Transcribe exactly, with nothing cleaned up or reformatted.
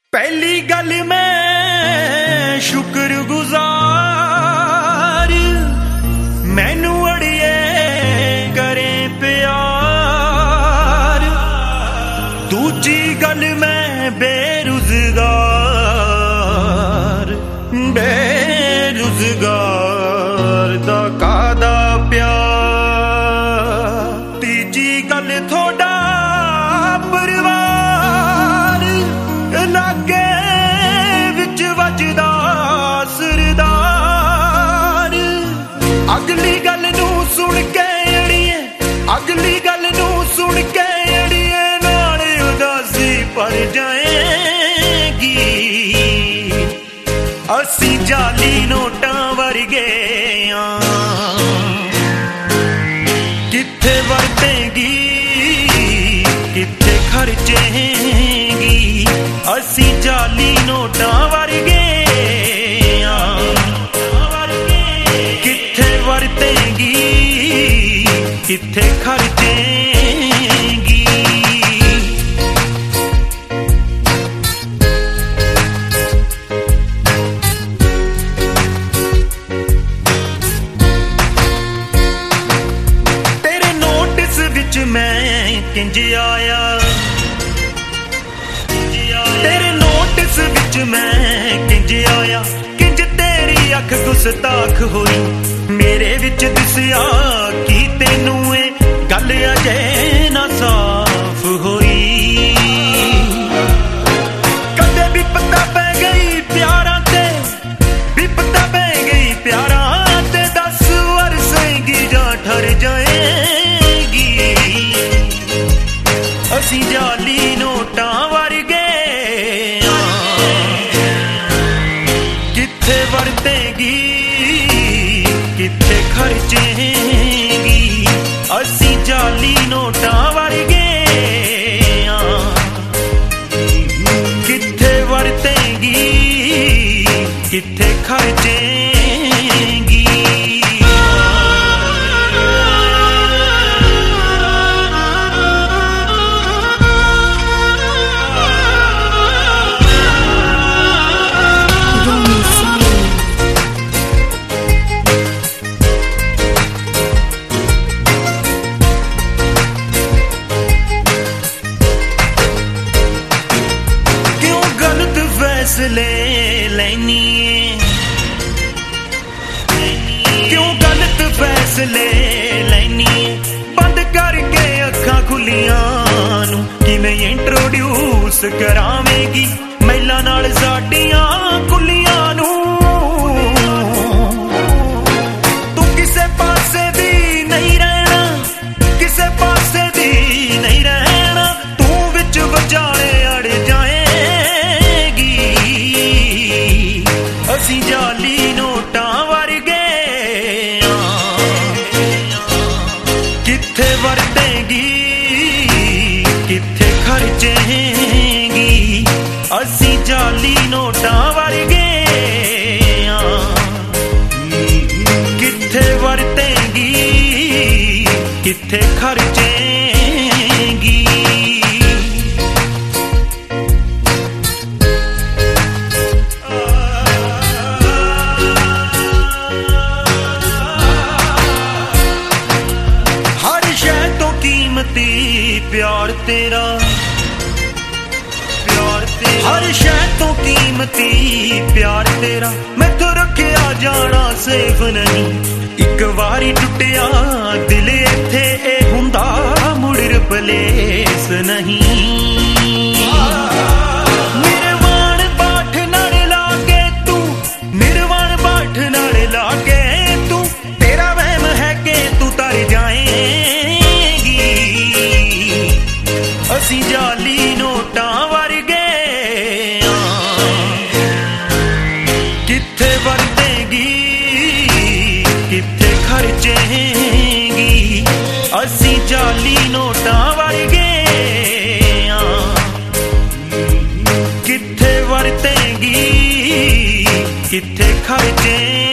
पहली गल मैं शुक्रगुजार मैनू अड़िए करे प्यार। दूजी गल मैं बेरुजगार बेरुजगार दा कादा प्यार। तीजी गल थोड़ा परिवार लागे विच वजदा सरदार। अगली गल नू सुन के अड़िए अगली गल नू सुन के अड़िए नाल उदासी पर जाएगी। असी जाली नोटां वर्गे किथे वरतेंगी किथे खर्चेंगी। असी जाली नोटां वर्गे किथे वरतेंगी किथे खर्चेंगी। तेरे नोटिस विच मैं किंज आया तेरे नोटिस विच मैं किंज आया किंज तेरी अख गुस्ताख होई। मेरे विच दिसिया की तेनू ए गल अजे ना साफ होई। कदे भी पता पै गई प्यारा ते भी पता पै गई प्यारा ते दस वरसेंगी जां ठर जाएगी। असी जाली नोटां वर्गे किथे वरतेंगी किथे खर्चेंगी। असी जाली नोटां वर्गे किथे वरतेंगी किथे खर्चेंगी। फैसले लेनी क्यों गलत फैसले लेनी बंद करके अखां खुलियां नू किवें इंट्रोड्यूस करावेगी महिला नाल साडियां कुलियां नू। तू किसे पासे दी नहीं रहना किसे पासे दी नहीं रहना तू विच विचाले अड़ जाए। असी जाली नोटां वर्गे किथे वरतेंगी किथे खर्चेंगी। असी जाली नोटां वर्गे किथे वरतेंगी किथे खर्चेंगी। प्यार तेरा प्यार तेरा हर शै तो कीमती प्यार तेरा मैथों रखिया जाना सेफ नहीं। एक वारी टुटिया दिल इत्थे ए हुंदा मुड़ रिप्लेस नहीं। निर्वाण बाठ नाल लागे तू निर्वाण बाठ नाल लागे तू तेरा वहम है के तू तर जाए। असी जाली नोटां वर्गे किथे वरतेंगी किथे खर्चेंगी। असी जाली नोटां वर्गे किथे वरतेंगी किथे खर्चेंगी।